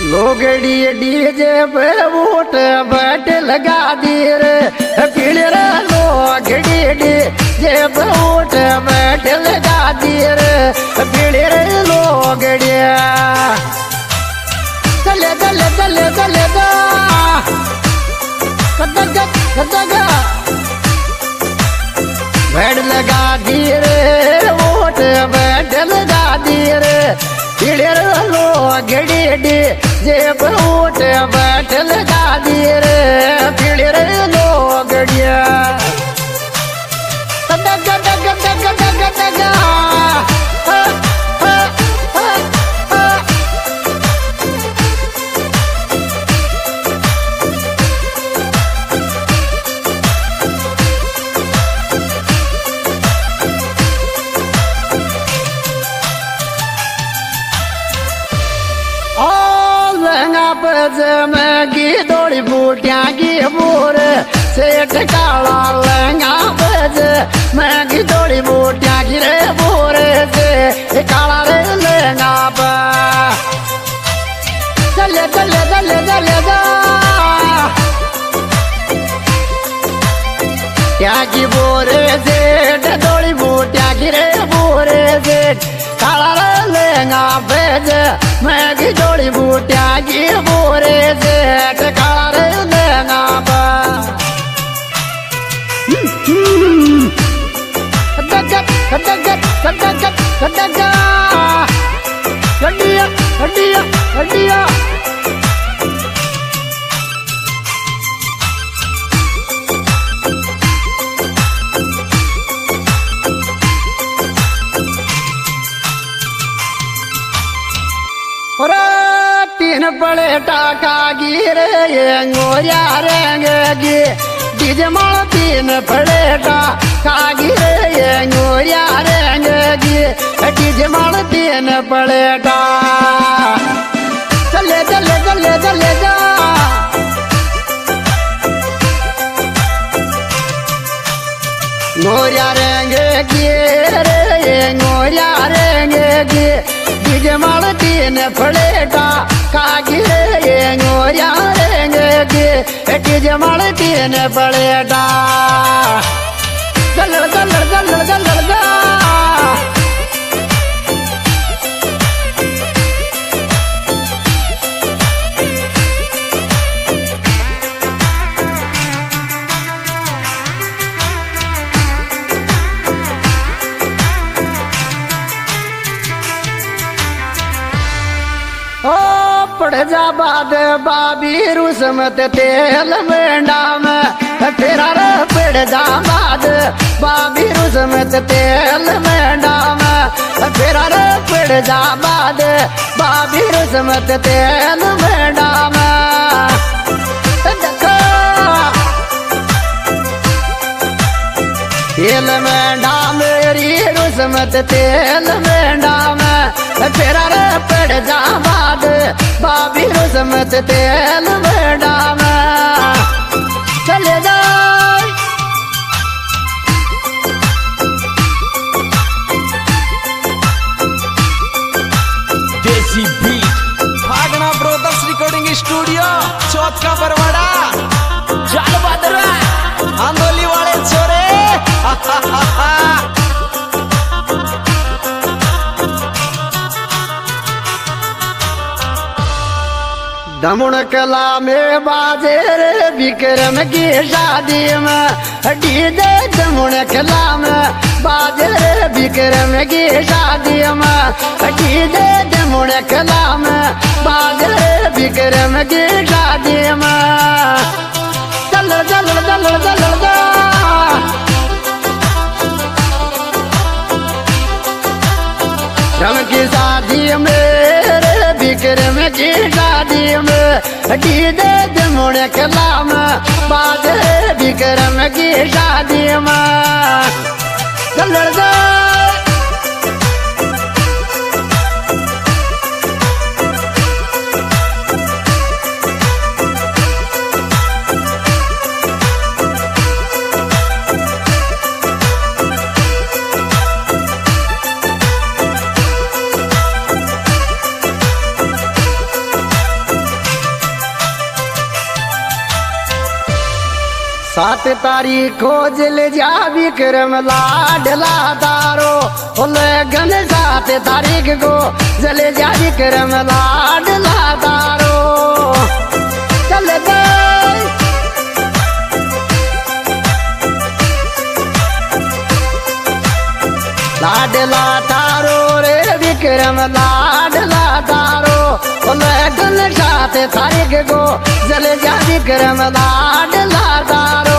लोगड़ी DJ पे vote बैठ लगा दी रे पीले रे लोगड़ी डीजे पे वोट बैठ लगा दी रे पीले रे लोगड़ी चले चले चले चले गा कदगा बैठ लगा दी रे वोट बैठ लगा दी रे पीले रे लोगड़ी डीजे पे वोट बैठ लगा दी रे पीले रे लोगड़िया कदगा कदगा कदगा कदगा की दौड़ी बूटिया की बोर सेठ काला लहंगा बज मैं की दौड़ी बूटिया की रे बोर से काला रे लहंगा पर चले चले चले चले जा क्या की बोर सेठ दौड़ी बूटिया की रे बोर से काला रे लहंगा बज मैं की दौड़ी बूटिया की बोरे से काला रे लहंगा पर हड्डिया हड्डिया हड्डिया तीन बड़े टाका गिरे ये गोरिया रेंगे डीजे माल तीन बड़े टाका गिरे ये गोरिया रेंगे डीजे माल तीन बड़े टा चले चले चले चले जा गोरिया रेंगे रे ये गोरिया रेंगे डीजे माल तीन फड़ेटा कागिरे ये गोरिया रेंगे डीजे माल तीन फड़ेटा चल चल चल चल जा पड़ जा बाद बाबी रुसमत तेल मेंढा में तेरा रे पड़ जा बाद बाबी रुसमत तेल मेंढा में तेरा रे पड़ जा बाद बाबी रुसमत तेल मेंढा में तेल मेंढा मेरी रुसमत तेल मेंढा में तेरा रे पड़ जा बाद बाबी रुसमत तेल मेंढा में चले जा देसी बीट भागना ब्रोदर्स रिकॉर्डिंग स्टूडियो चौथ का बरवाड़ा चाल बादरा आंदोली वाले छोरे दमुन कला में बाजे रे विक्रम की शादी में डीजे दमुन कला में बाजे रे विक्रम की शादी में डीजे दमुन कला में बाजे रे विक्रम की शादी में चल चल चल चल जा रम की शादी में विक्रम की शादी में डीजे दमुन कला में बाजे विक्रम की शादी में चल जा 7 तारीख को जल जा विक्रम लाडला तारो लगन 7 तारीख को जल जा विक्रम लाडला तारो चल गए लाडला तारो रे विक्रम लाडला तारो लगन 7 तारीख को जल जा विक्रम लाडला तारो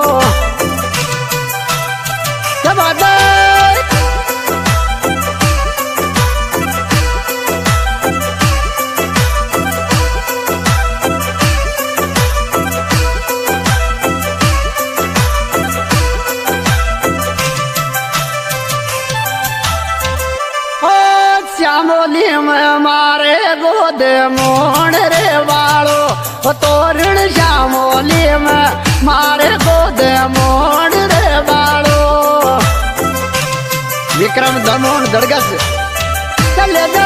श्यामोली में मारे गोद मोड़ रे वालो तोरण श्यामोली में मारे गोद मोड़ रे वालो विक्रम दमोन दरगस चले जा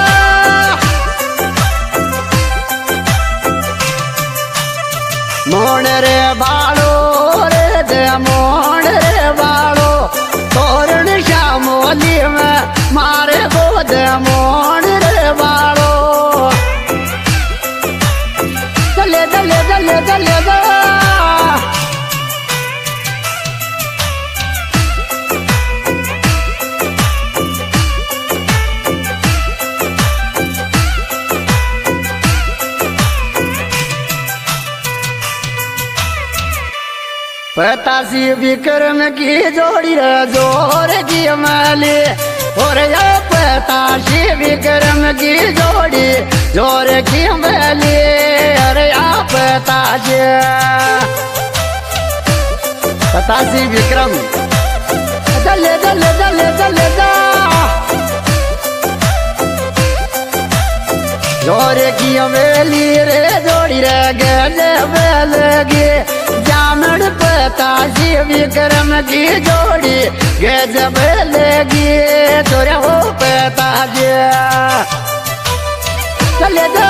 मोड़ रे वालो रे दे मोड़ रे वालो तोरण श्यामोली में मारे गोद मोड़ रे वालो चले चले चले चले जा पतासी विक्रम की जोड़ी रे जोर की माली और ये पतासी विक्रम की जोड़ी जोर की माली अरे या पतासी विक्रम चले चले चले चले जा जोर की मेली रे जोड़ी रे गले बेलगी जामड़ पतासी विक्रम की जोड़ी गजब लगी तोरे हो पतासी चले जा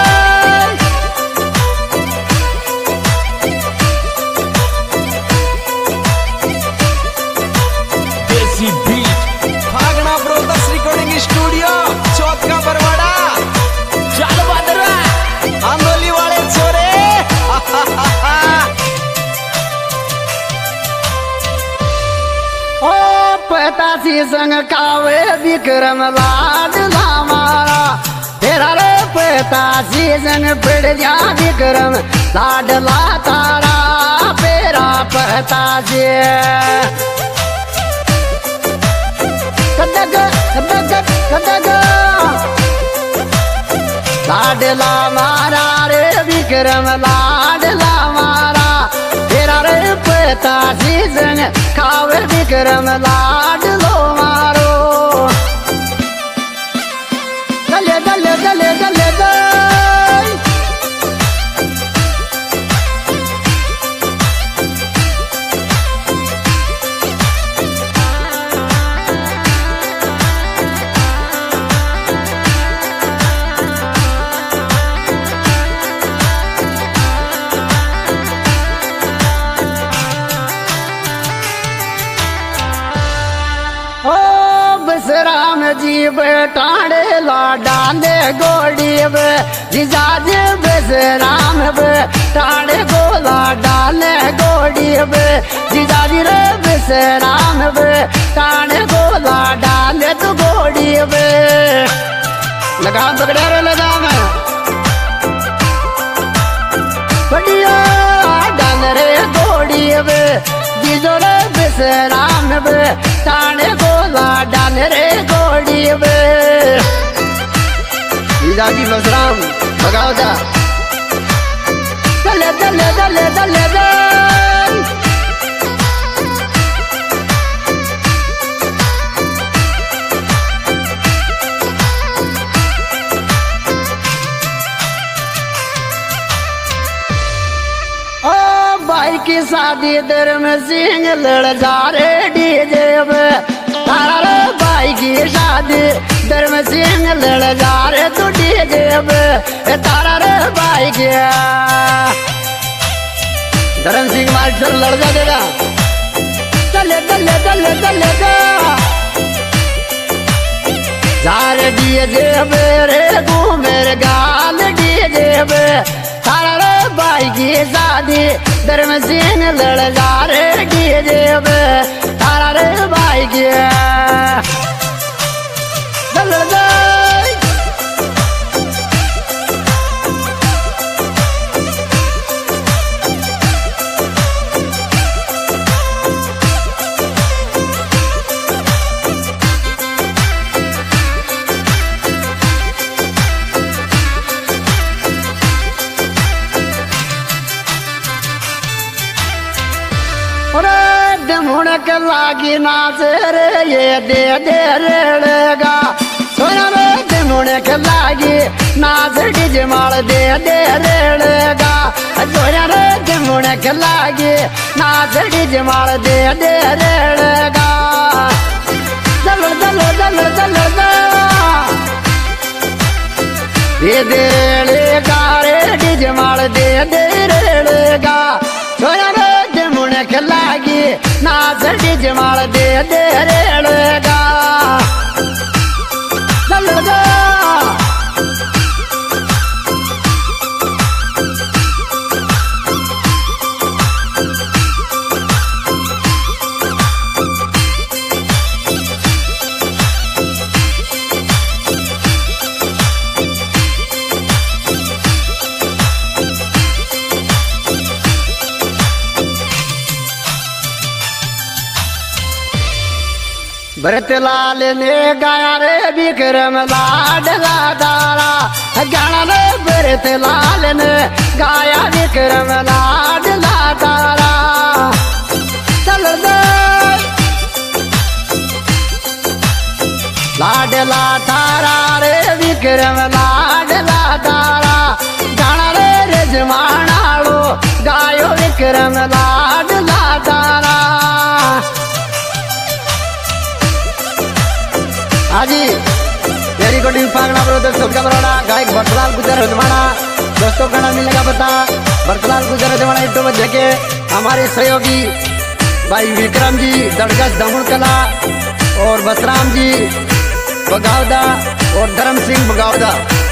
देसी बीट भागना ब्रोदर्स रिकॉर्डिंग स्टूडियो चौथ का बरवाड़ा चाल बादरा आंदोली वाले छोरे ओ पतासी संग कावे विक्रम लाडला मारा तेरा रे पतासी संग पड़ जा विक्रम लाडला तारा पेरा पतासी कदग कदग कदग लाडला मारा रे विक्रम लाडला मारा तेरा रे पतासी संग खावे विक्रम लाडलो मारो चले चले चले चले चल राम जी बेटाड़े लाडाले गोड़ी जिजाज बस राम बेटाड़े गोला डाले गोड़ी जिजाजी रे बस राम बेटाड़े गोला डाले तो गोड़ी लगा पकड़े रे लगा मैं बढ़िया डाल रे गोड़ी जीजो रे बस राम बेटाड़े गोला डाल रे गोड़ी जीजाजी बस राम भगाओ जा चले चले चले चले चल भाई की शादी धर्म सिंह लड़ जा रे डीजे तारा रे भाई की शादी धर्म सिंह लड़ जा रे तू डीजे तारा रे भाई के धर्म सिंह मास्टर लड़ जा देगा चले चले चले चले सारे डीजे मेरे मेरे गाल डीजे सारा रे भाई की शादी धर्म सिंह लड़ जा रे डीजे सारा रे भाई की लड़ जा मुड़क लागी नाच रे ये दे रेड़ेगा सोना रे मुड़क लागी नाच डिजमाल दे रेड़ेगा सोना रे मुड़क लागी नाच डिजमाल दे रेड़ेगा चलो चलो चलो चलो ये दे रेड़ेगा रे डिजमाल दे रेड़ेगा सोना रे मुड़क लागी नाच डिजमाल दे रेड़ेगा चलो जा भरत लाल ने गाया रे विक्रम लाडला दारा गाना रे भरत लाल ने गाया विक्रम लाडला दारा चल दे लाडला तारा रे विक्रम लाडला तारा गाना रे रजमानालो गायो विक्रम लाडला तारा हाजी ये रिकॉर्डिंग पागना ब्रदर्स सबका बड़ा गायक भरतलाल गुजर हजमाना दोस्तों का नाम मिलने का पता भरतलाल गुजर हजमाना यूट्यूब में देखे हमारे सहयोगी भाई विक्रम जी दड़गस दमुड़ कला और बसराम जी बगावदा और धर्म सिंह बगावदा